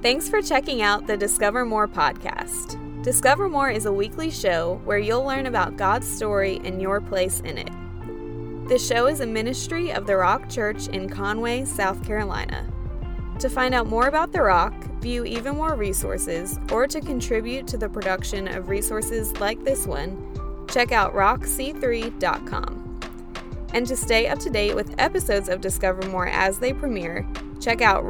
Thanks for checking out the Discover More podcast. Discover More is a weekly show where you'll learn about God's story and your place in it. The show is a ministry of The Rock Church in Conway, South Carolina. To find out more about The Rock, view even more resources, or to contribute to the production of resources like this one, check out rockc3.com. And to stay up to date with episodes of Discover More as they premiere, check out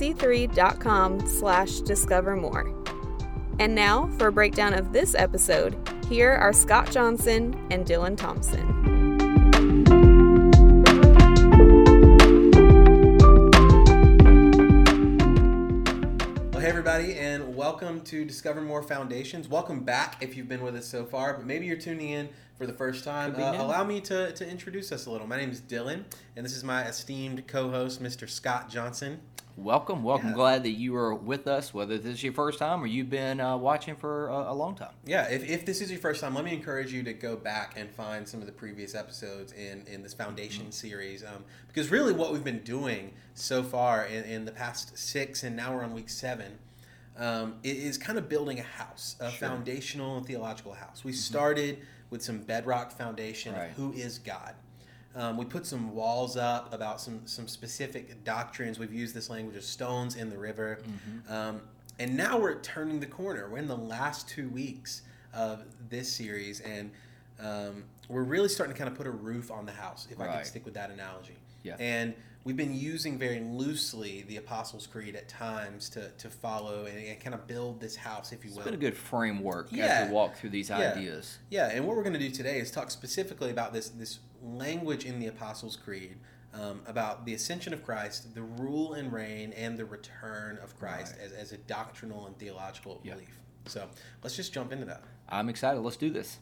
rockc3.com/discovermore. And now, for a breakdown of this episode, here are Scott Johnson and Dylan Thompson. Hey everybody, and welcome to Discover More Foundations. Welcome back if you've been with us so far, but maybe you're tuning in for the first time. Allow me to introduce us a little. My name is Dylan, and this is my esteemed co-host, Mr. Scott Johnson. Welcome. Yeah. Glad that you are with us, whether this is your first time or you've been watching for a long time. Yeah, if this is your first time, let me encourage you to go back and find some of the previous episodes in this Foundation series, because really what we've been doing so far in the past 6, and now we're on week 7, is kind of building a house, a foundational and theological house. We started with some bedrock foundation of who is God. We put some walls up about some specific doctrines. We've used this language of stones in the river. And now we're turning the corner. We're in the last 2 weeks of this series, and we're really starting to kind of put a roof on the house, if I can stick with that analogy. Yeah. And we've been using very loosely the Apostles' Creed at times to follow and kind of build this house, if you will. It's been a good framework as we walk through these ideas. Yeah, and what we're going to do today is talk specifically about this language in the Apostles' Creed, about the ascension of Christ, the rule and reign, and the return of Christ as a doctrinal and theological belief. So let's just jump into that. I'm excited. Let's do this.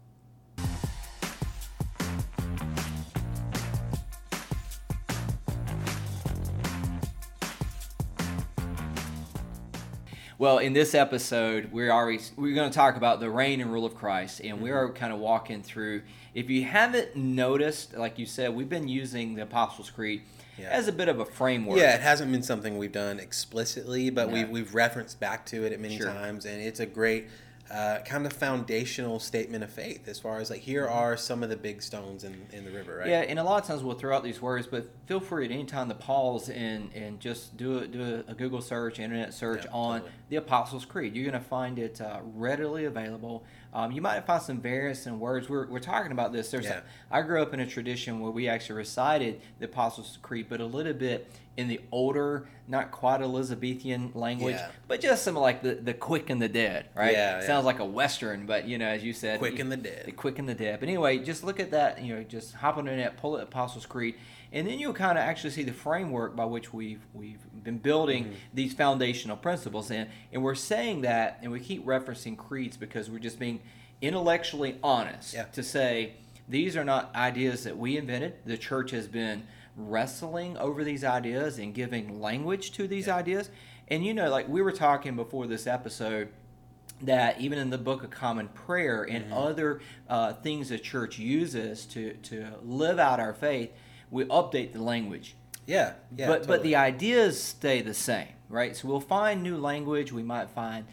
Well, in this episode, we're going to talk about the reign and rule of Christ, and we are kind of walking through. If you haven't noticed, like you said, we've been using the Apostles' Creed as a bit of a framework. Yeah, it hasn't been something we've done explicitly, but we've referenced back to it at many times, and it's a great kind of foundational statement of faith as far as like, here are some of the big stones in the river, right? Yeah, and a lot of times we'll throw out these words, but feel free at any time to pause and just do a Google search, internet search on the Apostles' Creed. You're going to find it readily available. You might find some variants in words. We're talking about this. I grew up in a tradition where we actually recited the Apostles' Creed, but a little bit in the older, not quite Elizabethan language, but just some like the quick and the dead, right? Sounds like a Western, but as you said, quick and the dead. The quick and the dead. But anyway, just look at that. Just hop on the internet, pull the Apostles' Creed, and then you'll kind of actually see the framework by which we've been building these foundational principles. And we're saying that, and we keep referencing creeds because we're just being intellectually honest to say these are not ideas that we invented. The church has been wrestling over these ideas and giving language to these ideas. And like we were talking before this episode, that even in the Book of Common Prayer and other things the church uses to live out our faith, we update the language. But the ideas stay the same, right? So we'll find new language. We might find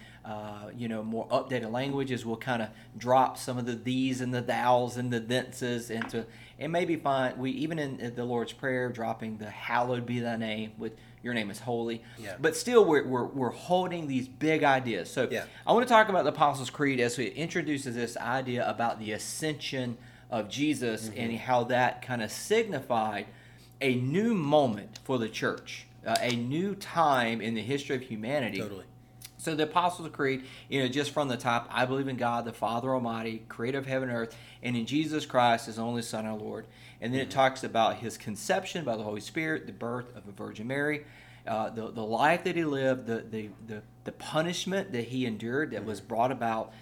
more updated languages. We'll kind of drop some of the these and the thous and the thenses and maybe find we even in the Lord's Prayer dropping the hallowed be thy name with your name is holy. But still we're holding these big ideas. So I want to talk about the Apostles' Creed as it introduces this idea about the ascension of Jesus and how that kind of signified a new moment for the church, a new time in the history of humanity. Totally. So the Apostles' Creed, just from the top, I believe in God, the Father Almighty, creator of heaven and earth, and in Jesus Christ, his only Son, our Lord. And then it talks about his conception by the Holy Spirit, the birth of the Virgin Mary, the life that he lived, the punishment that he endured that was brought about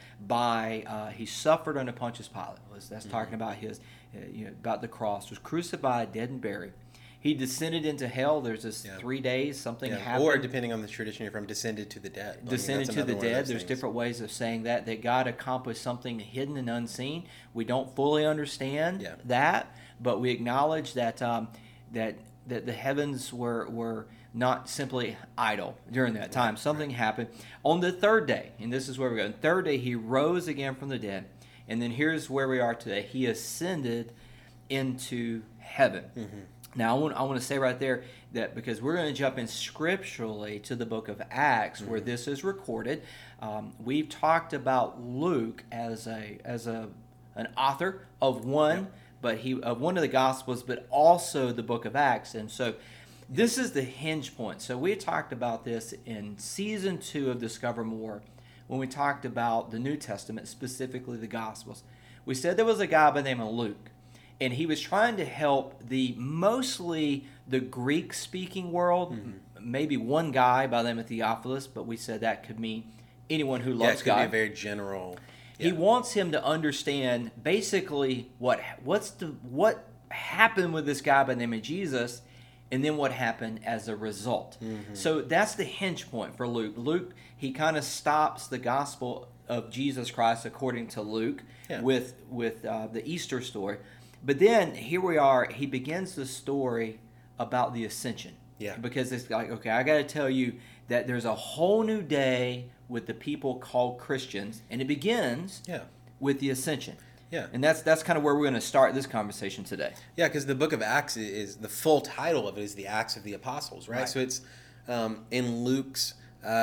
by he suffered under Pontius Pilate. That's talking about his about the cross, was crucified, dead, and buried. He descended into hell. There's this 3 days, something happened. Or, depending on the tradition you're from, descended to the dead. Descended to the dead. There's different ways of saying that God accomplished something hidden and unseen. We don't fully understand that, but we acknowledge that that the heavens were not simply idle during that time. Something happened. On the third day, and this is where we're going. Third day, he rose again from the dead. And then here's where we are today. He ascended into heaven. Now, I want to say right there that because we're going to jump in scripturally to the book of Acts where this is recorded. We've talked about Luke as an author of one of the Gospels, but also the book of Acts. And so this is the hinge point. So we talked about this in season 2 of Discover More when we talked about the New Testament, specifically the Gospels. We said there was a guy by the name of Luke. And he was trying to help mostly the Greek-speaking world, maybe one guy by the name of Theophilus, but we said that could mean anyone who loves God. Yeah, it could be a very general. Yeah. He wants him to understand basically what happened with this guy by the name of Jesus, and then what happened as a result. So that's the hinge point for Luke. Luke, he kind of stops the gospel of Jesus Christ according to Luke with the Easter story. But then, here we are, he begins the story about the ascension. Yeah. Because it's like, okay, I got to tell you that there's a whole new day with the people called Christians, and it begins with the ascension. Yeah. And that's kind of where we're going to start this conversation today. Yeah, because the book of Acts is the full title of it is the Acts of the Apostles, right? So it's in Luke's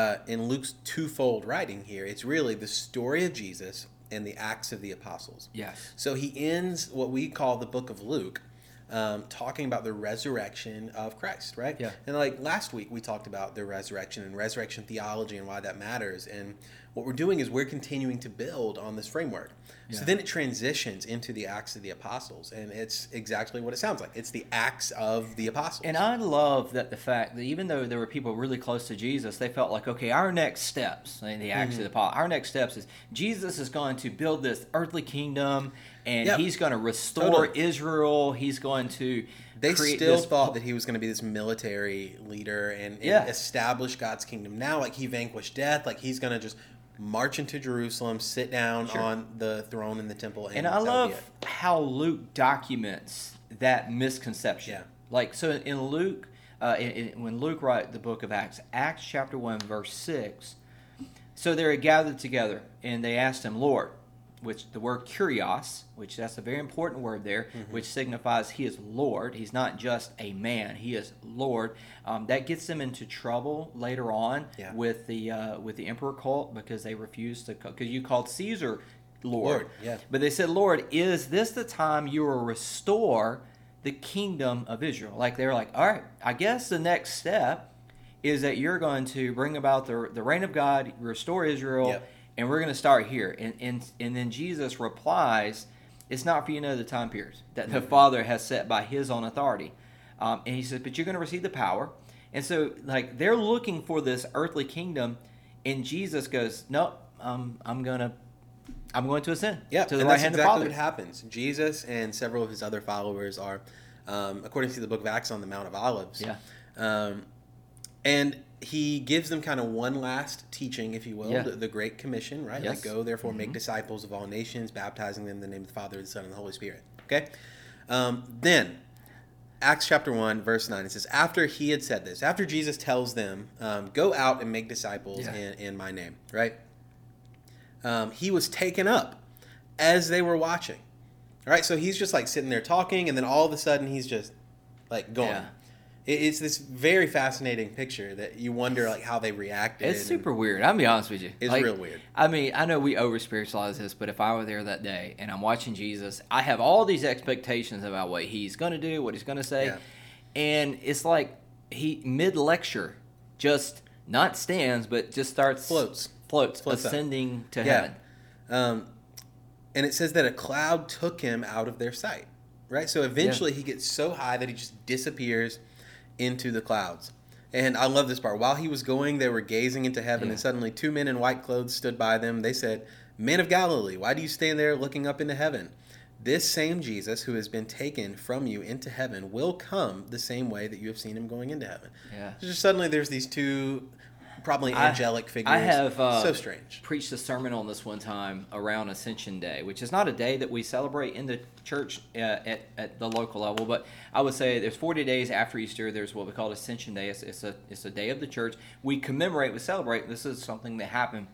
twofold writing here. It's really the story of Jesus and the Acts of the Apostles. Yes. So he ends what we call the book of Luke, talking about the resurrection of Christ, right? Yeah. And like last week, we talked about the resurrection and resurrection theology and why that matters. And what we're doing is we're continuing to build on this framework. So then it transitions into the Acts of the Apostles, and it's exactly what it sounds like. It's the Acts of the Apostles. And I love that the fact that even though there were people really close to Jesus, they felt like, okay, our next steps in the Acts of the Apostles, our next steps is Jesus is going to build this earthly kingdom, and he's going to restore Israel. He's going to They still thought that he was going to be this military leader and establish God's kingdom. Now, like, he vanquished death, like he's going to just march into Jerusalem, sit down on the throne in the temple. And I love how Luke documents that misconception. Yeah. Like, so in Luke, when Luke wrote the book of Acts, Acts chapter 1, verse 6, so they were gathered together, and they asked him, Lord, which the word kurios, which that's a very important word there, which signifies he is Lord. He's not just a man. He is Lord. That gets them into trouble later on with the emperor cult because they refused to, because you called Caesar Lord. But they said, Lord, is this the time you will restore the kingdom of Israel? Like, they were like, all right, I guess the next step is that you're going to bring about the reign of God, restore Israel, and we're going to start here. And then Jesus replies, it's not for you to know the time periods that the Father has set by his own authority. And he says, but you're going to receive the power. And so, like, they're looking for this earthly kingdom, and Jesus goes, nope, I'm going to ascend to the right hand of the Father. What happens. Jesus and several of his other followers are, according to the book of Acts, on the Mount of Olives. And he gives them kind of one last teaching, if you will, the Great Commission, right? Like, go, therefore, make disciples of all nations, baptizing them in the name of the Father, the Son, and the Holy Spirit. Okay? Then, Acts chapter 1, verse 9, it says, after he had said this, after Jesus tells them, go out and make disciples in my name, right? He was taken up as they were watching. All right? So he's just, like, sitting there talking, and then all of a sudden, he's just, like, gone. It's this very fascinating picture that you wonder, like, how they reacted. It's super weird. I'll be honest with you. It's like, real weird. I mean, I know we over-spiritualize this, but if I were there that day and I'm watching Jesus, I have all these expectations about what he's going to do, what he's going to say. And it's like he, mid-lecture, just not stands, but just starts... Floats ascending to heaven. And it says that a cloud took him out of their sight, right? So eventually he gets so high that he just disappears into the clouds. And I love this part. While he was going, they were gazing into heaven, and suddenly 2 men in white clothes stood by them. They said, Men of Galilee, why do you stand there looking up into heaven? This same Jesus who has been taken from you into heaven will come the same way that you have seen him going into heaven. Just suddenly there's these two probably angelic figures. I have so strange. Preached a sermon on this one time around Ascension Day, which is not a day that we celebrate in the church at the local level, but I would say there's 40 days after Easter. There's what we call Ascension Day. It's a day of the church. We commemorate, we celebrate. This is something that happened.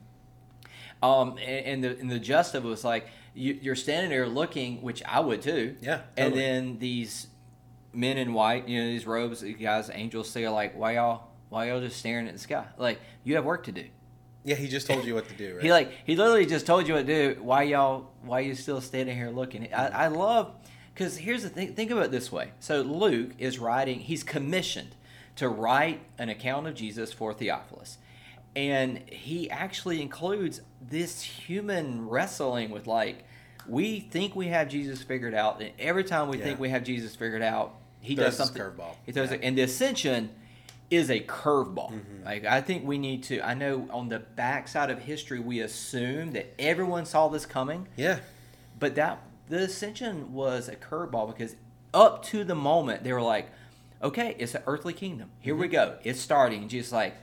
And the gist of it was like you're standing there looking, which I would too. Yeah, totally. And then these men in white, these robes, these guys, angels, say like, why y'all just staring at the sky? Like, you have work to do. Yeah, he just told you what to do, right? He literally just told you what to do. Why you still standing here looking? I love, because here's the thing. Think about it this way. So Luke is writing. He's commissioned to write an account of Jesus for Theophilus, and he actually includes this human wrestling with like, we think we have Jesus figured out, and every time we think we have Jesus figured out, he does something. Curveball. He throws it, and the ascension is a curveball. Mm-hmm. Like, I think we need to. I know on the backside of history, we assume that everyone saw this coming. Yeah, but the ascension was a curveball because up to the moment they were like, okay, it's an earthly kingdom. Here we go. It's starting. And Jesus like,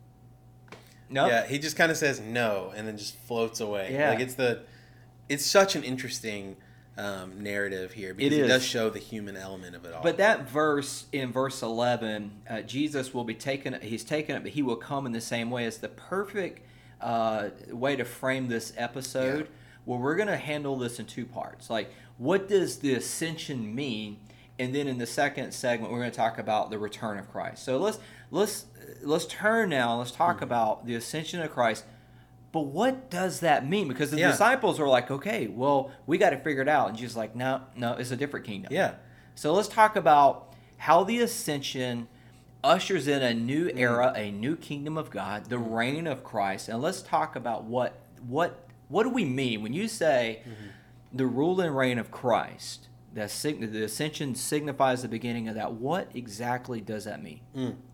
no. Yeah, he just kind of says no and then just floats away. Yeah, like it's such an interesting narrative here because it does show the human element of it all. But that verse in verse 11, Jesus will be taken. He's taken up, but he will come in the same way. Is the perfect way to frame this episode. Yeah. Well, we're going to handle this in two parts. Like, what does the ascension mean? And then in the second segment, we're going to talk about the return of Christ. So let's turn now. Let's talk about the ascension of Christ. But what does that mean? Because the disciples are like, okay, well, we got to figure it out. And Jesus is like, no, it's a different kingdom. Yeah. So let's talk about how the ascension ushers in a new era, a new kingdom of God, the reign of Christ. And let's talk about what do we mean when you say the rule and reign of Christ? The ascension signifies the beginning of that. What exactly does that mean?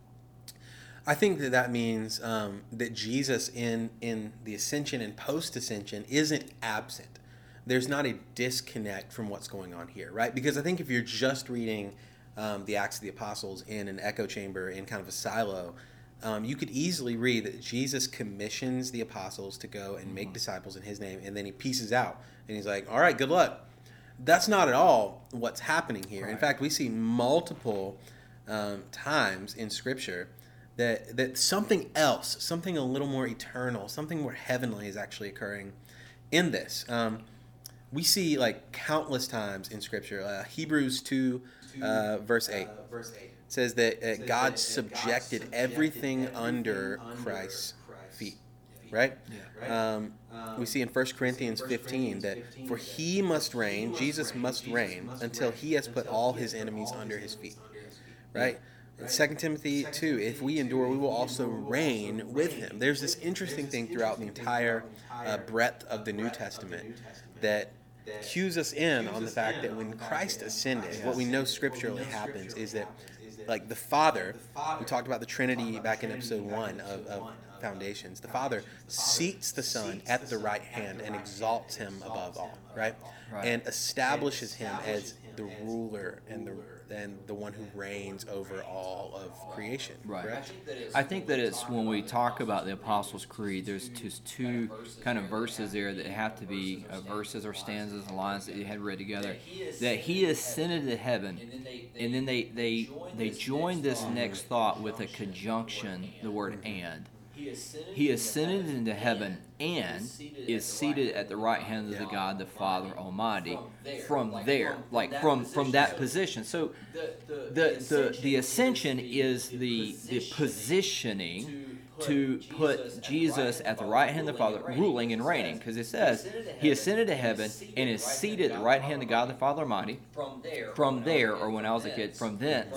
I think that means that Jesus in the ascension and post-ascension isn't absent. There's not a disconnect from what's going on here, right? Because I think if you're just reading the Acts of the Apostles in an echo chamber, in kind of a silo, you could easily read that Jesus commissions the apostles to go and make disciples in his name, and then he pieces out. And he's like, all right, good luck. That's not at all what's happening here. Right. In fact, we see multiple times in Scripture that something else, something a little more eternal, something more heavenly is actually occurring in this. We see like countless times in Scripture. Hebrews 2, verse 8 says that God subjected everything under Christ's feet. Right? Yeah. We see in 1 Corinthians 15 that for he must reign, Jesus must reign until he has put all his enemies under his feet. Right? In 2 Timothy 2, if we endure, we will also reign with him. There's this interesting thing throughout the entire breadth of the New Testament that cues us in on the fact that when Christ ascended, what we know scripturally happens is that, like the Father, we talked about the Trinity back in episode 1 of Foundations. The Father seats the Son at the right hand and exalts him above all, right? And establishes him as the ruler and the one who reigns over all of creation. Right. Correct? I think that it's when we talk about the Apostles' Creed, there's just two kind of verses there that have to be verses or stanzas and lines that you had read together. That he ascended to heaven, and then they join this next thought with a conjunction, the word and. He ascended into heaven and is seated at the right hand of the God, the Father Almighty. From there, like from that position. So the ascension is the positioning to put Jesus at the right hand of the Father, ruling and reigning, because it says he ascended to heaven and is seated at the right hand of God the Father Almighty. From there, or when I was a kid, from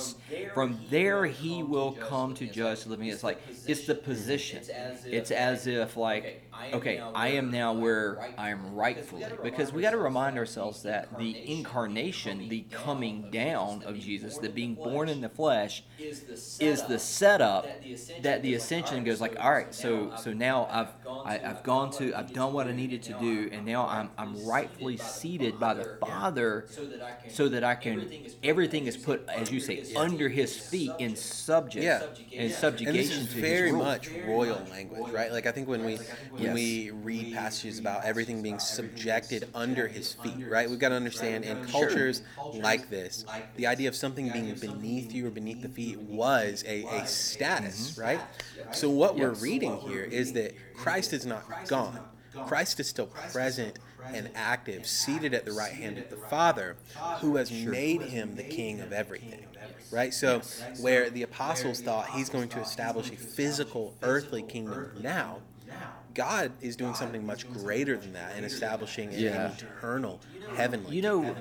there he will come to judge the living. It's like, it's the position. It's as if like, okay, I am now where I am rightfully, because we got to remind ourselves that the incarnation, the coming down of Jesus, the being born in the flesh, is the setup that the ascension goes goes like, all right, so now I've done what I needed to do, and now I'm rightfully seated by the Father, so that I can everything is put, as you say, under His feet in subjugation And this is to His very rule. much royal language, right? Like I think when we read passages about everything being subjected under His feet, right? We've got to understand in cultures like this, the idea of something being beneath you or beneath the feet was a status, right? So what we're reading here is that Christ is not gone. Christ is still present and active, seated at the right hand of the Father, who has made Him the King of everything. Right? So where the apostles thought He's going to establish a physical earthly kingdom now, God is doing something much greater than that and establishing an eternal heavenly kingdom.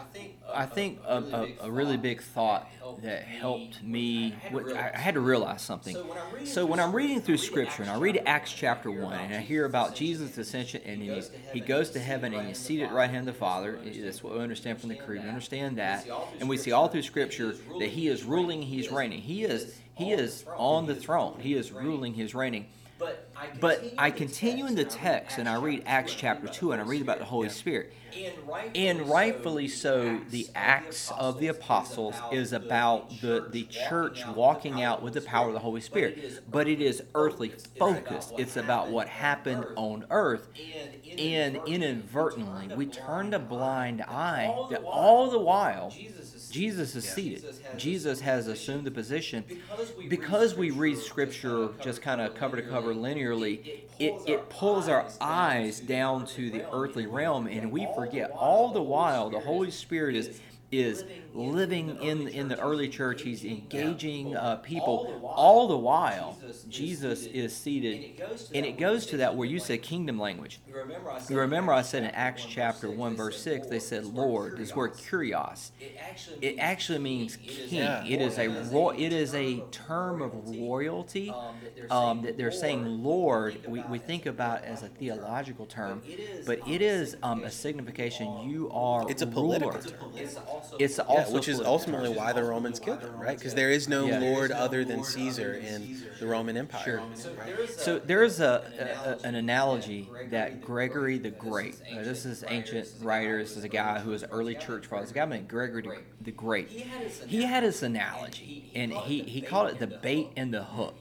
I think a really big thought that helped me, I had to realize something. So when I'm reading through Scripture, and I read Acts chapter 1, and I hear about Jesus' ascension, and he goes to heaven, and he's seated at the right hand of the Father. That's what we understand from the Creed. We understand that. And we see all through Scripture that He is ruling, He's reigning. He is on the throne. He is ruling, He's reigning. But I continue in the text, and I read Acts chapter 2, and I read about the Holy Spirit. And rightfully so, the Acts of the Apostles is about the church walking out with the power of the Holy Spirit. But it is earthly focused. It's about what happened on earth. And inadvertently, we turned a blind eye that all the while Jesus is seated. Jesus has assumed the position. Because we read Scripture just kind of cover to cover linearly, it pulls our eyes down to the earthly realm, and we forget all the while the Holy Spirit is living in the early church. He's engaging people. All the while, Jesus is seated. And it goes to that where you said kingdom language. You remember I said in Acts chapter 1, verse 6, they said Lord. This word kurios. It actually means king. Yeah. It is a term of royalty that they're saying Lord. We think about it as a theological term, but it is a signification you are It's a ruler. political term. It's also which is ultimately why the Romans killed Him, right? Because there is no Lord other than Caesar in the Roman Empire. So there's an analogy that Gregory the Great, this is ancient writer, this is a guy who was early church father, this guy named Gregory the Great. He had this analogy, and he called it the bait and the hook,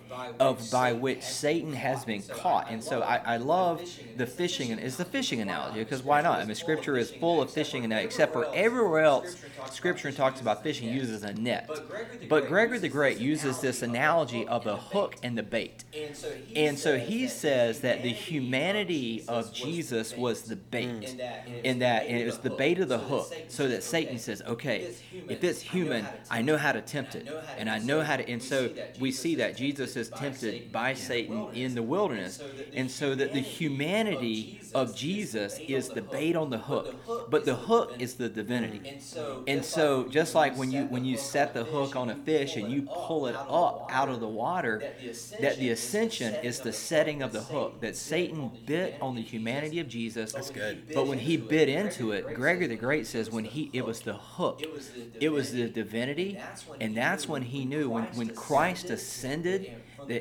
by which Satan has been caught. And so I love the fishing, and it's the fishing analogy, because why not? I mean, Scripture is full of fishing, and except for everywhere else, Scripture talks about fishing uses a net. But Gregory the Great uses this analogy of the hook and the bait. And so he says that the humanity of Jesus was the bait, and it was the bait of the hook, so that Satan says, okay, if it's human, I know how to tempt it, and I know how to, and so we see that Jesus is tempted by Satan in the wilderness, and so that the humanity of Jesus is the bait on the hook, but the hook is the divinity. And so just like when you set the hook on a fish and you pull it up out of the water, that the ascension is the setting of the hook, that Satan bit on the humanity of Jesus. That's good. But when he bit into it, Gregory the Great says it was the hook, it was the divinity, and that's when he knew when Christ ascended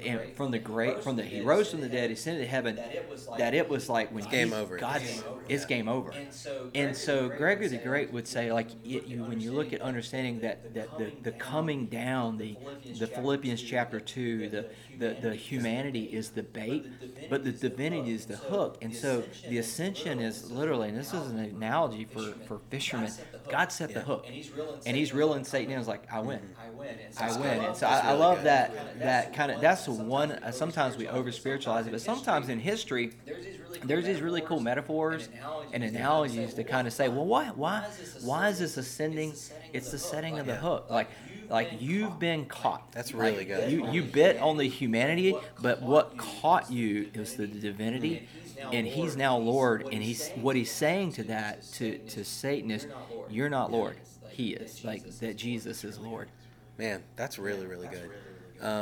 he rose from the dead, he ascended to heaven, that it was like when game over. It's game over. And so Gregory the Great would say, like, when you look at understanding that the coming down, the Philippians chapter 2, the humanity is the bait, but the divinity is the hook. And so the ascension is literally, and this is an analogy for fishermen, God set the hook, and He's reeling Satan in. It's like, I win. And so I love that kind of, that's one, sometimes we over spiritualize it, but sometimes in history there's these really cool metaphors and analogies to kind of say, well, why is this ascending? It's the setting of the hook. Like you've been caught. That's really good. You bit on the humanity, but what caught you is the divinity, and He's now Lord. And what he's saying to that to Satan is, you're not Lord. He is, like, that Jesus is Lord. Man, that's really, really good.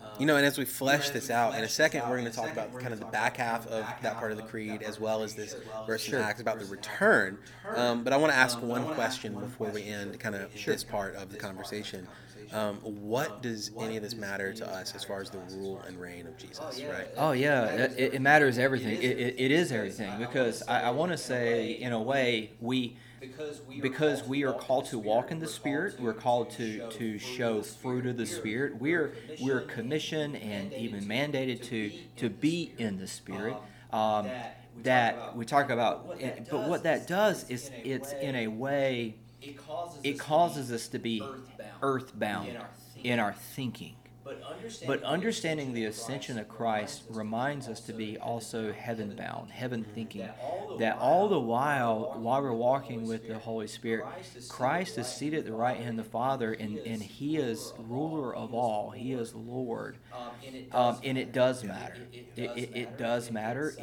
And as we flesh this out, in a second, we're going to talk about kind of the back half of that part of the creed, as well as this verse in Acts about the return. But I want to ask one question before we end kind of this part of the conversation. What does any of this matter to us as far as the rule and reign of Jesus, right? Oh, yeah, it matters everything. It is everything, because I want to say, in a way, because we are called to walk in the Spirit, we're called to show fruit of the Spirit. We're commissioned and even mandated to be in the Spirit. That we talk about, but what that does is it's in a way it causes us to be earthbound in our thinking. But understanding the ascension of Christ reminds us to be also heaven-bound, heaven-thinking. That all the while we're walking with the Holy Spirit, Christ is seated at the right hand of the Father, and He is ruler of all. He is Lord. And it does matter. It does matter.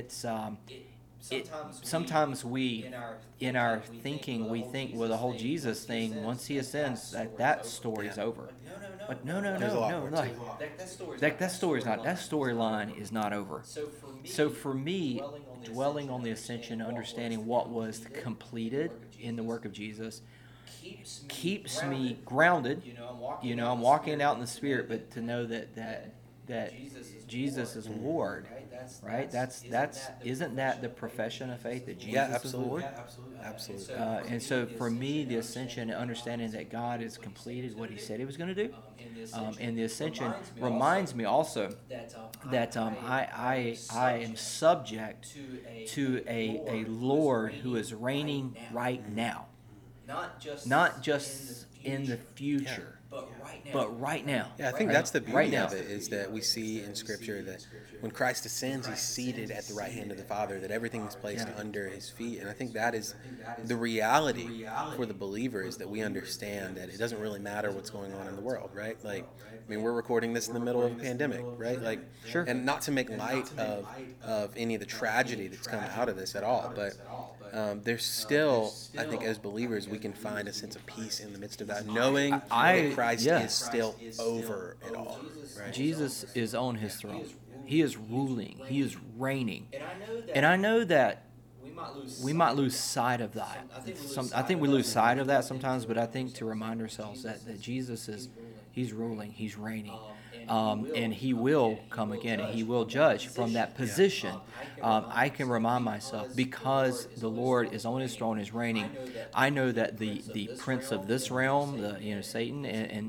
Sometimes we, in our thinking, we think, well, the whole Jesus thing, once He ascends, that story is over. But no. That storyline is not over. So for me, dwelling on the ascension, understanding what was completed in the work of Jesus, keeps me grounded. I'm walking out in the Spirit, but to know that Jesus is Lord. Right? Isn't that the profession of faith, that Jesus is Lord? Absolutely. And so for me, the ascension, understanding that God has completed what He said He was going to do, and the ascension reminds me also that I am subject to a Lord who is reigning right now, not just in the future. But right now. Yeah, I think that's the beauty of it, is that we see in Scripture that when Christ ascends, He's seated at the right hand of the Father, that everything is placed under His feet. And I think that is the reality for the believer, is that we understand that it doesn't really matter what's going on in the world, right? We're recording this in the middle of a pandemic, right? Sure. And not to make light of any of the tragedy that's come out of this at all, but there's still, I think, as believers, we can find a sense of peace in the midst of that, knowing that Christ is still over it all. Right? Jesus is on His throne. He is ruling. He is reigning. And I know that we might lose sight of that. I think we lose sight of that sometimes, but I think to remind ourselves that Jesus He's ruling, He's reigning. And He will come again, and He will judge from that position. I can remind myself, because the Lord is on His throne, is reigning. I know that the prince of this realm, Satan, and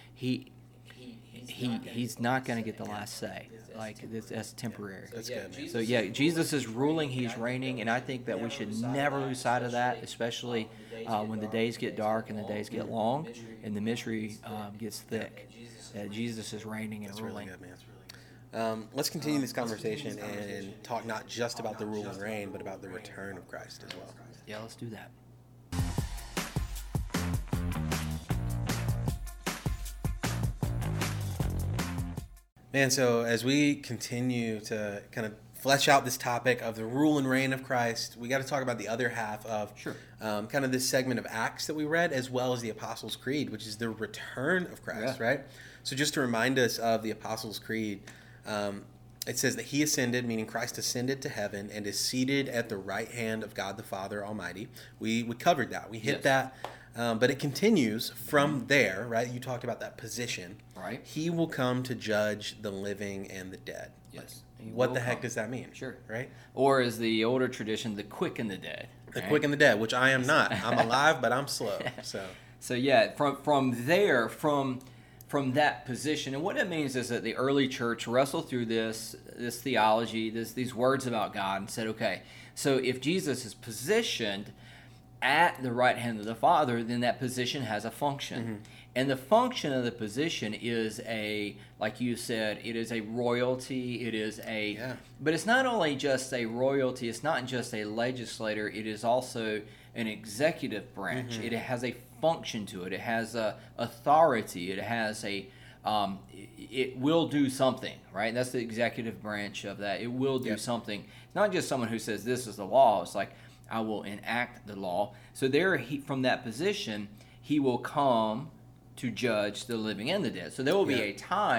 he's not going to get the last say. That's temporary. That's good, man. So yeah, Jesus is ruling, He's reigning, and I think that we should never lose sight of that, especially when the days get dark and the days get long and the mystery gets thick. Jesus is reigning and ruling. Really good, man. Let's continue this conversation and talk not just about the rule and reign, but about the return of Christ as well. Yeah, let's do that. Man, so as we continue to kind of flesh out this topic of the rule and reign of Christ, we got to talk about the other half of kind of this segment of Acts that we read, as well as the Apostles' Creed, which is the return of Christ, right? So just to remind us of the Apostles' Creed, it says that He ascended, meaning Christ ascended to heaven and is seated at the right hand of God the Father Almighty. We covered that. We hit that. But it continues from there, right? You talked about that position. Right. He will come to judge the living and the dead. Yes. What the heck does that mean? Sure. Right? Or as the older tradition, the quick and the dead. The quick and the dead, which I am not. I'm alive, but I'm slow. So yeah, from there, from that position, and what it means is that the early church wrestled through this theology, these words about God, and said, okay, so if Jesus is positioned at the right hand of the Father, then that position has a function. Mm-hmm. And the function of the position is like you said, it is a royalty, but it's not only just a royalty, it's not just a legislator, it is also an executive branch. Mm-hmm. It has a function to it, it has a authority, it has it will do something, right? That's the executive branch of that. It will do something. It's not just someone who says this is the law, it's like, I will enact the law. So from that position, He will come to judge the living and the dead. So there will be a time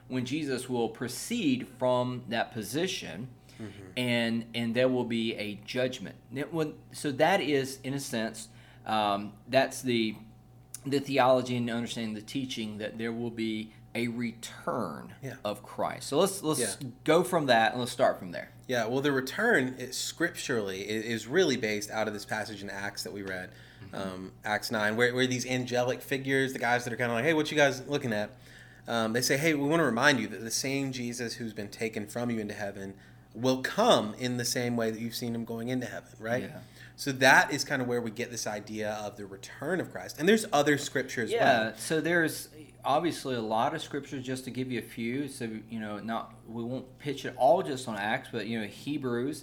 when Jesus will proceed from that position, and there will be a judgment. So that is, in a sense, that's the theology and understanding the teaching that there will be a return of Christ. So let's go from that and let's start from there. Yeah, well, the return scripturally is really based out of this passage in Acts that we read, Acts 9, where these angelic figures, the guys that are kind of like, hey, what you guys looking at? They say, hey, we want to remind you that the same Jesus who's been taken from you into heaven will come in the same way that you've seen him going into heaven, right? Yeah. So that is kind of where we get this idea of the return of Christ. And there's other scriptures as well. Yeah, so there's obviously a lot of scriptures, just to give you a few. So, we won't pitch it all just on Acts, but, Hebrews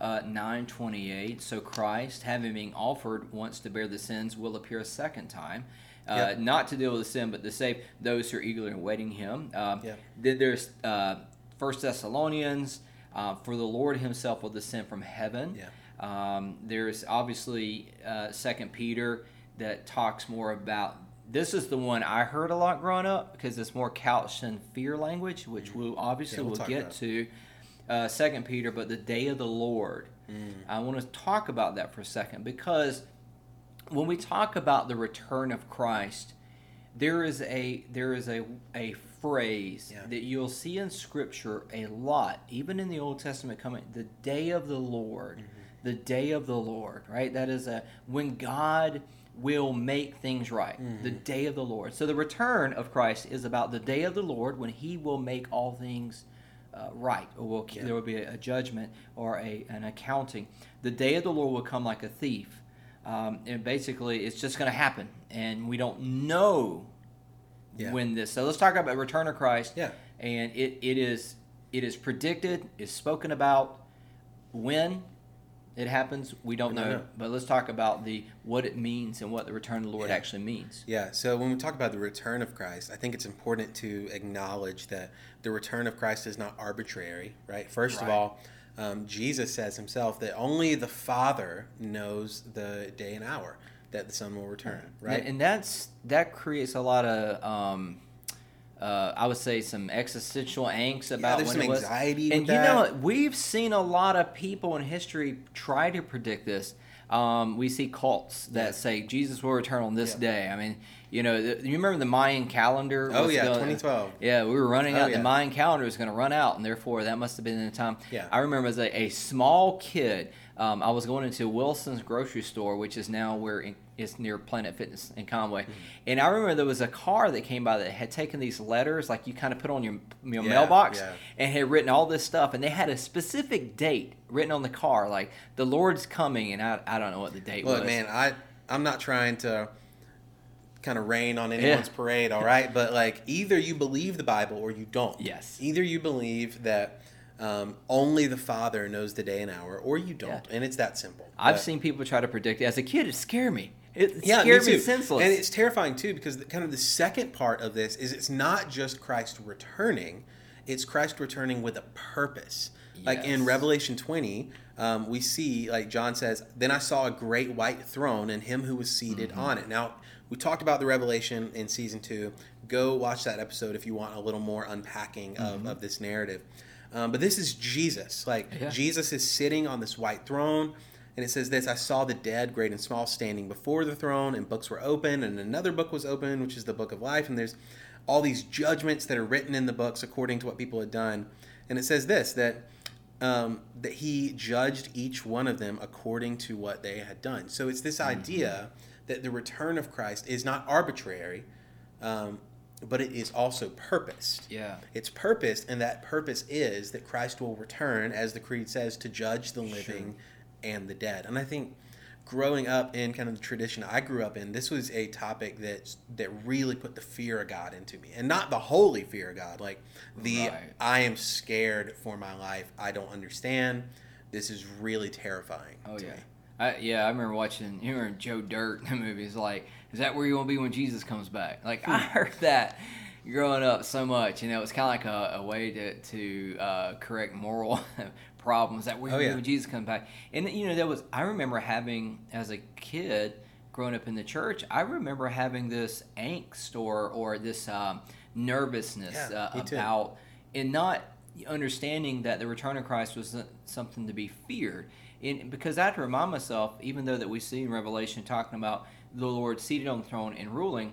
9:28. So Christ, having been offered once to bear the sins, will appear a second time. Not to deal with the sin, but to save those who are eagerly awaiting him. Then there's 1 Thessalonians, for the Lord himself will descend from heaven. There's obviously 2 Peter that talks more about, this is the one I heard a lot growing up because it's more couched in fear language, which we'll get to. 2 Peter, but the day of the Lord. I want to talk about that for a second, because when we talk about the return of Christ, there is a phrase that you'll see in Scripture a lot, even in the Old Testament, coming, the day of the Lord. The day of the Lord, right? That is when God will make things right. The day of the Lord. So the return of Christ is about the day of the Lord, when he will make all things right, or there will be a judgment or an accounting. The day of the Lord will come like a thief. And basically, it's just going to happen, and we don't know when this. So let's talk about the return of Christ. And it is predicted, is spoken about. When it happens, we don't know. But let's talk about what it means and what the return of the Lord actually means. Yeah, so when we talk about the return of Christ, I think it's important to acknowledge that the return of Christ is not arbitrary, right? First of all, Jesus says himself that only the Father knows the day and hour that the Son will return, right? And that creates a lot of, I would say, some existential angst about there's when some it was. Anxiety And with that. We've seen a lot of people in history try to predict this. We see cults that say Jesus will return on this day. I mean, you remember the Mayan calendar? 2012. Yeah, we were running out. The Mayan calendar was going to run out, and therefore that must have been in the time. I remember as a small kid, I was going into Wilson's grocery store, which is now it's near Planet Fitness in Conway. And I remember there was a car that came by that had taken these letters, like you kind of put on your mailbox, and had written all this stuff. And they had a specific date written on the car, like the Lord's coming, and I don't know what the date was. Look, man, I'm not trying to kind of rain on anyone's parade, all right? But like, either you believe the Bible or you don't. Yes. Either you believe that only the Father knows the day and hour, or you don't, and it's that simple. I've seen people try to predict it. As a kid, it scared me. It scared me senseless. And it's terrifying too, because kind of the second part of this is it's not just Christ returning, it's Christ returning with a purpose. Like in Revelation 20, we see, like John says, then I saw a great white throne and him who was seated on it. Now, we talked about the Revelation in season 2. Go watch that episode if you want a little more unpacking of this narrative. But this is Jesus. Jesus is sitting on this white throne. And it says this, I saw the dead, great and small, standing before the throne, and books were open, and another book was open, which is the book of life. And there's all these judgments that are written in the books according to what people had done. And it says this, that he judged each one of them according to what they had done. So it's this idea that the return of Christ is not arbitrary, but it is also purposed. It's purposed, and that purpose is that Christ will return, as the Creed says, to judge the living and the dead. And I think growing up in kind of the tradition I grew up in, this was a topic that really put the fear of God into me. And not the holy fear of God, like I am scared for my life, I don't understand, this is really terrifying to me. I remember watching, Joe Dirt in the movies, like, is that where you want to be when Jesus comes back? Like, I heard that growing up so much, it's kind of like a way to correct moral problems, that where you when Jesus comes back. And I remember having, as a kid, growing up in the church, I remember having this angst or this nervousness about, and not understanding that the return of Christ was something to be feared. And because I had to remind myself, even though that we see in Revelation talking about the Lord seated on the throne and ruling,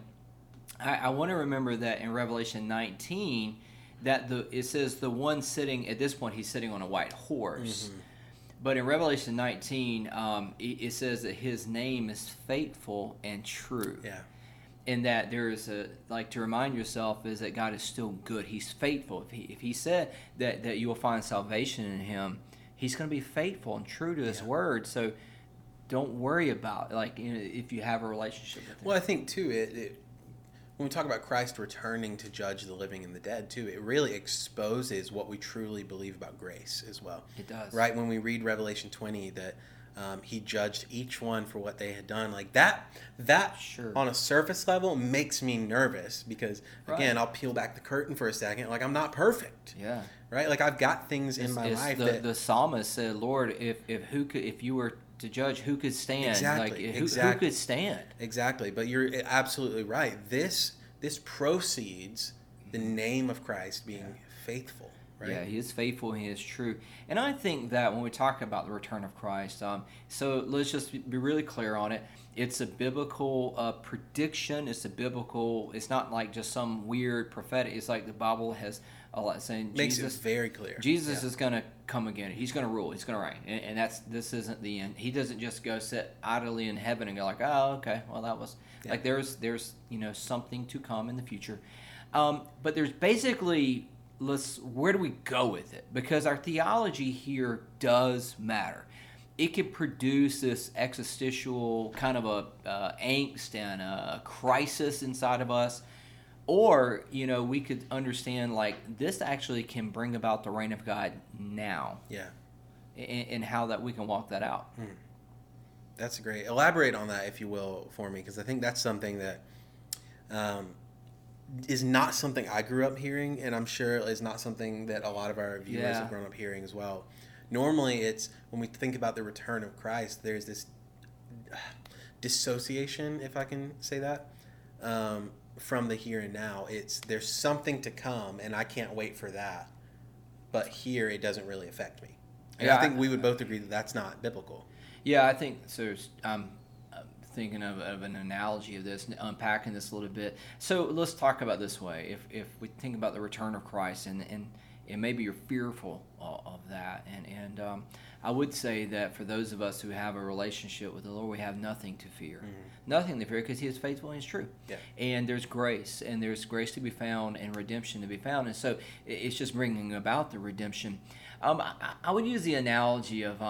I want to remember that in Revelation 19, that it says the one sitting, at this point, he's sitting on a white horse. Mm-hmm. But in Revelation 19, it says that his name is faithful and true. Yeah. And that there is to remind yourself is that God is still good. He's faithful. If he said that you will find salvation in him, he's going to be faithful and true to his word. So don't worry about if you have a relationship with him. Well, I think too, when we talk about Christ returning to judge the living and the dead too, it really exposes what we truly believe about grace as well. It does. Right? When we read Revelation 20, that he judged each one for what they had done, like that sure. on a surface level makes me nervous because, again, I'll peel back the curtain for a second. Like, I'm not perfect. Yeah. Right? Like, I've got things in my life the psalmist said, Lord, if you were to judge, who could stand? Exactly. Who could stand? Exactly. But you're absolutely right. This proceeds the name of Christ being faithful. Right? Yeah, he is faithful, he is true. And I think that when we talk about the return of Christ, so let's just be really clear on it. It's a biblical prediction. It's not like just some weird prophetic. It's like the Bible has a lot saying makes it very clear. Jesus is going to come again. He's going to rule. He's going to reign. And this isn't the end. He doesn't just go sit idly in heaven and go like, oh, okay, well that was like there's something to come in the future. But there's basically where do we go with it? Because our theology here does matter. It can produce this existential kind of a angst and a crisis inside of us. Or, we could understand like this actually can bring about the reign of God now. Yeah. And how that we can walk that out. That's great. Elaborate on that, if you will, for me, because I think that's something that is not something I grew up hearing, and I'm sure is not something that a lot of our viewers have grown up hearing as well. Normally, it's when we think about the return of Christ, there's this dissociation, if I can say that, from the here and now. There's something to come, and I can't wait for that. But here, it doesn't really affect me. And I think we would both agree that that's not biblical. Yeah, I think so. I'm thinking of an analogy of this, unpacking this a little bit. So let's talk about this way. If we think about the return of Christ, and maybe you're fearful of that, and I would say that for those of us who have a relationship with the Lord, we have nothing to fear. Mm-hmm. Nothing to fear because He is faithful and He's true. Yeah. And there's grace to be found and redemption to be found. And so it's just bringing about the redemption. I would use the analogy of,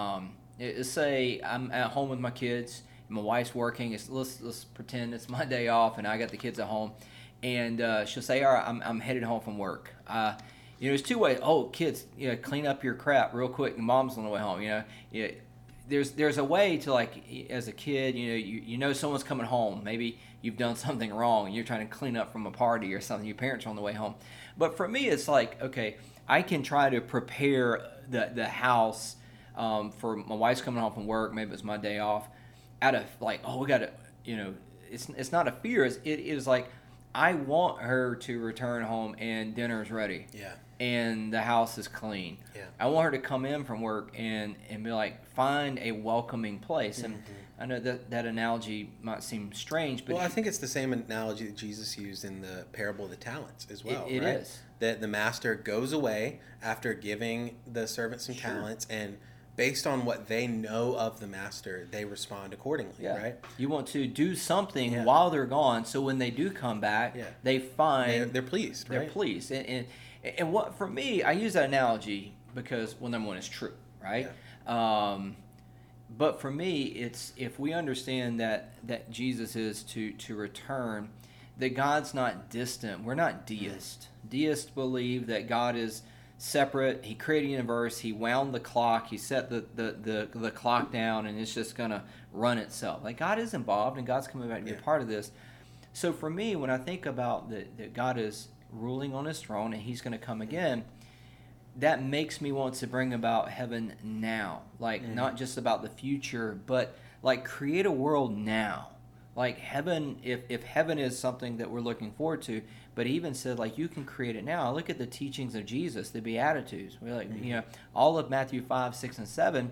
say I'm at home with my kids, my wife's working. Let's pretend it's my day off, and I got the kids at home, and she'll say, "All right, I'm headed home from work." There's two ways. Oh, kids, clean up your crap real quick. And mom's on the way home. There's a way to, like, as a kid, you know someone's coming home. Maybe you've done something wrong and you're trying to clean up from a party or something. Your parents are on the way home. But for me, it's like, okay, I can try to prepare the house for my wife's coming home from work. Maybe it's my day off. Out of like, oh, we got to, it's not a fear. It is like, I want her to return home and dinner is ready. Yeah. And the house is clean. Yeah. I want her to come in from work and be like, find a welcoming place. Mm-hmm. And I know that analogy might seem strange, but I think it's the same analogy that Jesus used in the parable of the talents as well. It right? is. That the master goes away after giving the servant some talents, and based on what they know of the master, they respond accordingly, right? You want to do something while they're gone, so when they do come back, they find they're pleased, right? They're pleased. And what, for me, I use that analogy because, well, number one, it's true, right? Yeah. But for me, it's if we understand that Jesus is to return, that God's not distant. We're not deists. Deists believe that God is separate. He created a universe. He wound the clock. He set the clock down, and it's just going to run itself. Like, God is involved, and God's coming back to be a part of this. So for me, when I think about that God is ruling on His throne and He's going to come again, that makes me want to bring about heaven now. Like, not just about the future, but like create a world now. Like heaven, if heaven is something that we're looking forward to, but he even said like you can create it now. Look at the teachings of Jesus, the Beatitudes. We're like, all of Matthew 5, 6, and 7.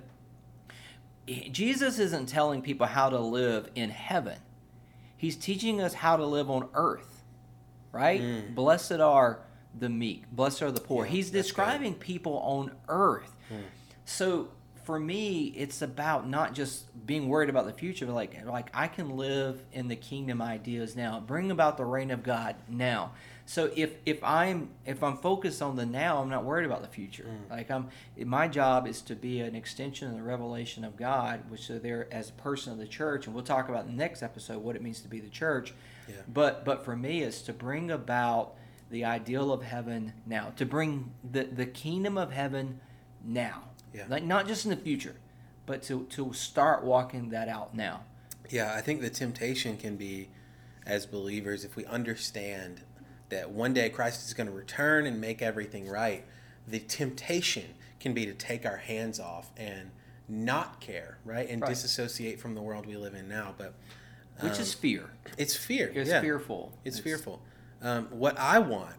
Jesus isn't telling people how to live in heaven. He's teaching us how to live on earth, right? Blessed are the meek. Blessed are the poor. Yeah, He's describing people on earth. So for me, it's about not just being worried about the future, but like I can live in the kingdom ideas now, bring about the reign of God now. So if I'm focused on the now, I'm not worried about the future. My job is to be an extension of the revelation of God, which is there as a person of the church, and we'll talk about in the next episode what it means to be the church. Yeah. But for me, it's to bring about the ideal of heaven now, to bring the kingdom of heaven now. Yeah. Like not just in the future, but to start walking that out now. Yeah, I think the temptation can be, as believers, if we understand that one day Christ is going to return and make everything right, the temptation can be to take our hands off and not care, right? And disassociate from the world we live in now. But which is fear. It's fear. It's fearful. It's fearful. What I want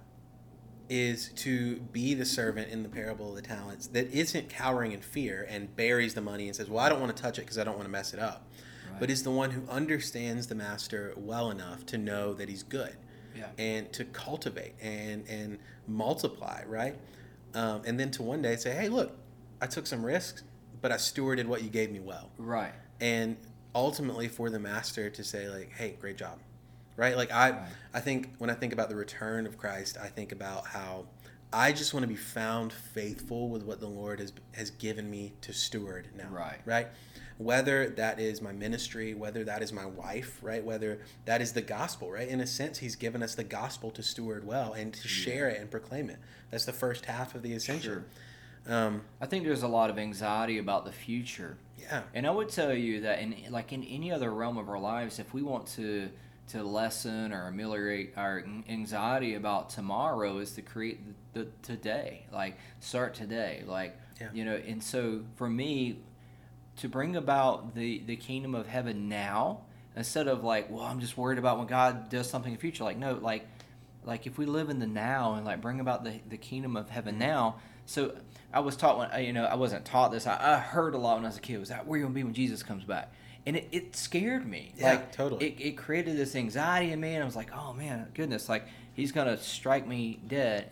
is to be the servant in the parable of the talents that isn't cowering in fear and buries the money and says, well, I don't want to touch it because I don't want to mess it up. Right. But is the one who understands the master well enough to know that he's good and to cultivate and multiply, right? And then to one day say, hey, look, I took some risks, but I stewarded what you gave me well. Right. And ultimately for the master to say like, hey, great job. Right? Like I think when I think about the return of Christ, I think about how I just want to be found faithful with what the Lord has given me to steward now. Right? Whether that is my ministry, whether that is my wife, right? Whether that is the gospel, right? In a sense, he's given us the gospel to steward well and to share it and proclaim it. That's the first half of the ascension. Sure. I think there's a lot of anxiety about the future. Yeah. And I would tell you that in any other realm of our lives, if we want to lessen or ameliorate our anxiety about tomorrow, is to create the today, like start today, and so for me to bring about the kingdom of heaven now, instead of like, well, I'm just worried about when God does something in the future, like if we live in the now and like bring about the kingdom of heaven now. So I was taught when I wasn't taught this, I heard a lot when I was a kid, was that where you gonna be when Jesus comes back? And it scared me. Yeah, totally. It created this anxiety in me, and I was like, oh man, goodness, like he's gonna strike me dead.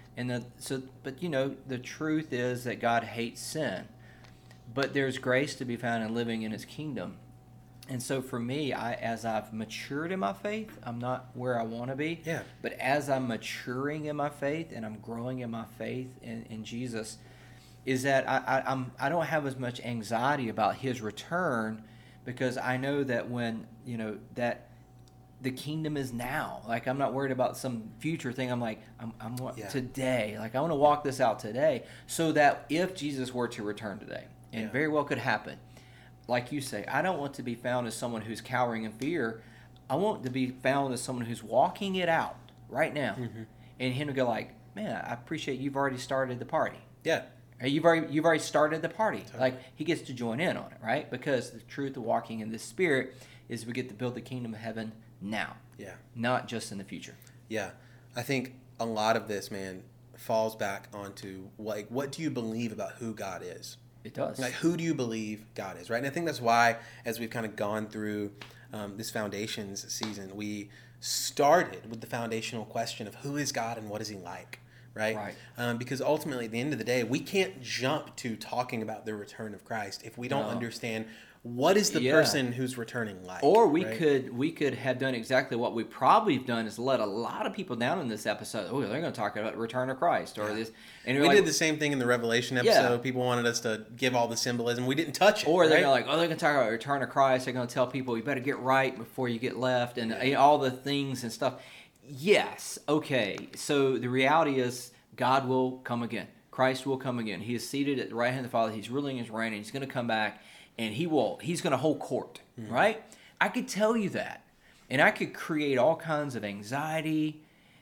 But the truth is that God hates sin, but there's grace to be found in living in His kingdom. And so for me, as I've matured in my faith, I'm not where I want to be. Yeah. But as I'm maturing in my faith and I'm growing in my faith in Jesus, is that I don't have as much anxiety about His return. Because I know that when, that the kingdom is now. Like, I'm not worried about some future thing. I'm like, today. Like, I want to walk this out today. So that if Jesus were to return today, and very well could happen, like you say, I don't want to be found as someone who's cowering in fear. I want to be found as someone who's walking it out right now. Mm-hmm. And him to go like, man, I appreciate you've already started the party. Yeah. You've already started the party. Totally. Like, he gets to join in on it, right? Because the truth of walking in this spirit is we get to build the kingdom of heaven now. Yeah. Not just in the future. Yeah. I think a lot of this, man, falls back onto, like, what do you believe about who God is? It does. Like, who do you believe God is, right? And I think that's why, as we've kind of gone through this Foundations season, we started with the foundational question of who is God and what is He like? Right? Because ultimately, at the end of the day, we can't jump to talking about the return of Christ if we don't understand what is the person who's returning like. Or we could have done exactly what we probably have done, is let a lot of people down in this episode. Oh, they're going to talk about the return of Christ or this. And we did the same thing in the Revelation episode. Yeah. People wanted us to give all the symbolism. We didn't touch it. Or they're they're going to talk about the return of Christ. They're going to tell people you better get right before you get left, and all the things and stuff. Yes. Okay. So the reality is God will come again. Christ will come again. He is seated at the right hand of the Father. He's ruling His reign, and He's going to come back, and He's going to hold court, right? I could tell you that, and I could create all kinds of anxiety,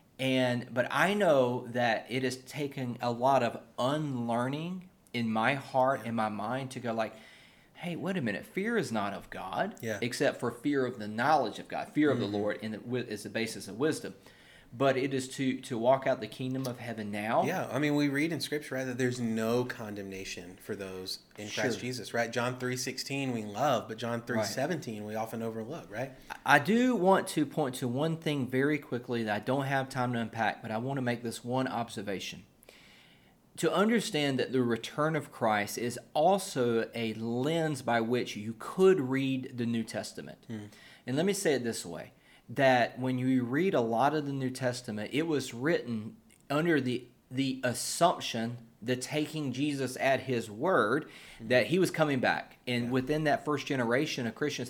but I know that it has taken a lot of unlearning in my heart and my mind to go like, hey, wait a minute, fear is not of God, Yeah. except for fear of the knowledge of God, fear of the Lord, and is the basis of wisdom. But it is to walk out the kingdom of heaven now. Yeah, I mean, we read in Scripture, right, that there's no condemnation for those in Christ Jesus, right? John 3:16 we love, but John 3:17 we often overlook, right? I do want to point to one thing very quickly that I don't have time to unpack, but I want to make this one observation. To understand that the return of Christ is also a lens by which you could read the New Testament. And let me say it this way, that when you read a lot of the New Testament, it was written under the assumption, the taking Jesus at his word, that he was coming back. And within that first generation of Christians,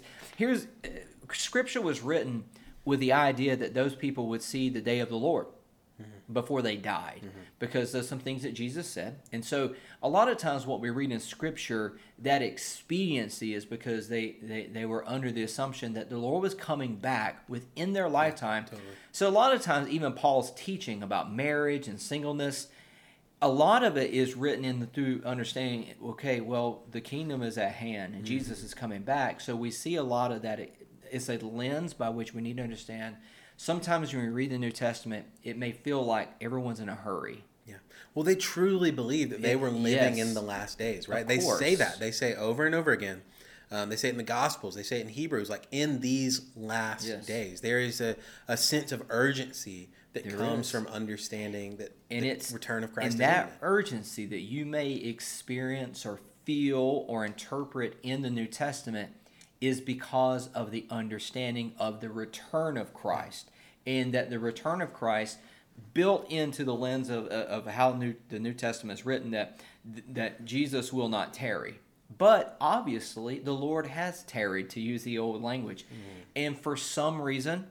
Scripture was written with the idea that those people would see the day of the Lord before they died, because there's some things that Jesus said. And so a lot of times what we read in Scripture, that expediency is because they were under the assumption that the Lord was coming back within their lifetime. Totally. So a lot of times even Paul's teaching about marriage and singleness, a lot of it is written through understanding, okay, well, the kingdom is at hand and Jesus is coming back. So we see a lot of that. It's a lens by which we need to understand. Sometimes when we read the New Testament, it may feel like everyone's in a hurry. Yeah. Well, they truly believe that they were living in the last days, right? They say that. They say over and over again. They say it in the Gospels. They say it in Hebrews, like in these last days. There is a sense of urgency that comes from understanding that the return of Christ. And that urgency that you may experience or feel or interpret in the New Testament is because of the understanding of the return of Christ, and that the return of Christ, built into the lens of how the New Testament is written, that Jesus will not tarry. But obviously, the Lord has tarried, to use the old language. And for some reason,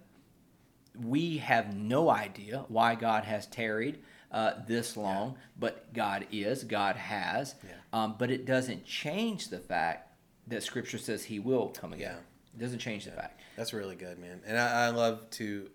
we have no idea why God has tarried this long, but God has. But it doesn't change the fact that Scripture says he will come again. It doesn't change the fact. That's really good, man. And I love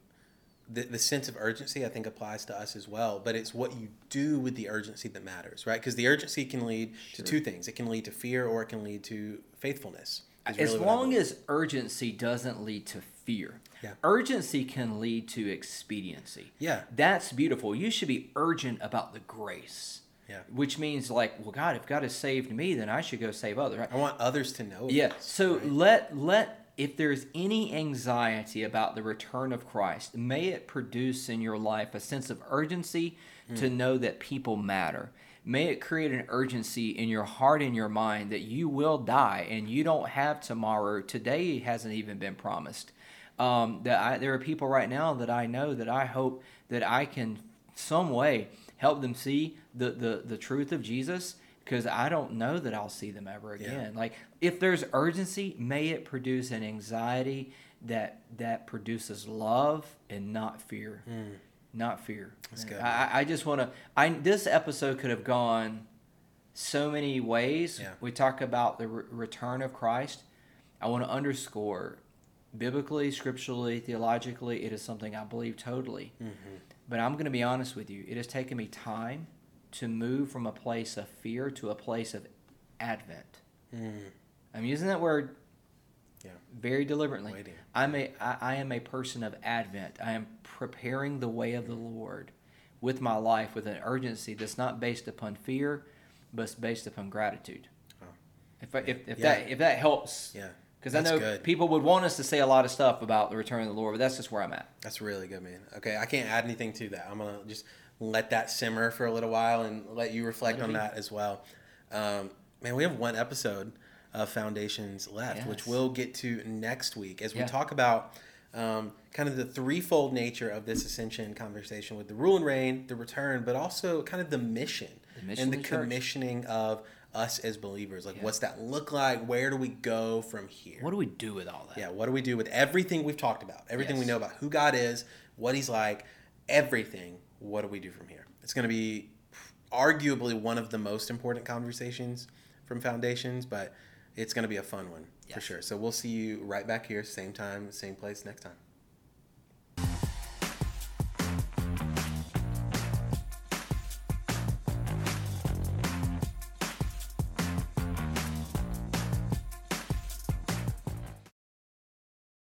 the sense of urgency, I think, applies to us as well. But it's what you do with the urgency that matters, right? Because the urgency can lead to two things. It can lead to fear, or it can lead to faithfulness. As long as urgency doesn't lead to fear. Urgency can lead to expediency. That's beautiful. You should be urgent about the grace. Which means, like, well, God, if God has saved me, then I should go save others. Right? I want others to know. So let if there's any anxiety about the return of Christ, may it produce in your life a sense of urgency to know that people matter. May it create an urgency in your heart and your mind that you will die and you don't have tomorrow. Today hasn't even been promised. There are people right now that I know that I hope that I can some way help them see the truth of Jesus, because I don't know that I'll see them ever again. Like, if there's urgency, may it produce an anxiety that produces love and not fear. Not fear. That's good. I just want to. This episode could have gone so many ways. We talk about the return of Christ. I want to underscore, biblically, scripturally, theologically, it is something I believe totally. But I'm going to be honest with you. It has taken me time to move from a place of fear to a place of advent. I'm using that word very deliberately. I am a person of advent. I am preparing the way of the Lord with my life with an urgency that's not based upon fear, but it's based upon gratitude. If that helps. Because I know people would want us to say a lot of stuff about the return of the Lord, but that's just where I'm at. That's really good, man. Okay, I can't add anything to that. I'm going to just let that simmer for a little while and let you reflect on that as well. Man, we have one episode of Foundations left, which we'll get to next week as we talk about kind of the threefold nature of this ascension conversation, with the rule and reign, the return, but also kind of the mission and the commissioning of us as believers. Like, what's that look like? Where do we go from here? What do we do with all that? Yeah, what do we do with everything we've talked about? Everything we know about who God is, what he's like, everything. What do we do from here? It's going to be arguably one of the most important conversations from Foundations, but it's going to be a fun one for sure. So we'll see you right back here, same time, same place next time.